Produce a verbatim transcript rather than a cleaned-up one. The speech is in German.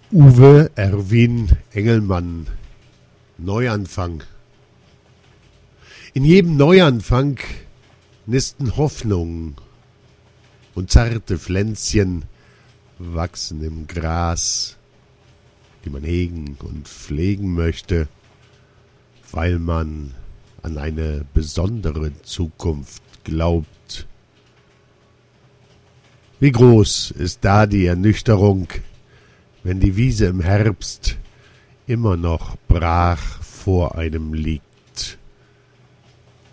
Uwe Erwin Engelmann. Neuanfang. In jedem Neuanfang nisten Hoffnungen und zarte Pflänzchen wachsen im Gras, die man hegen und pflegen möchte, weil man an eine besondere Zukunft glaubt. Wie groß ist da die Ernüchterung, wenn die Wiese im Herbst immer noch brach vor einem liegt.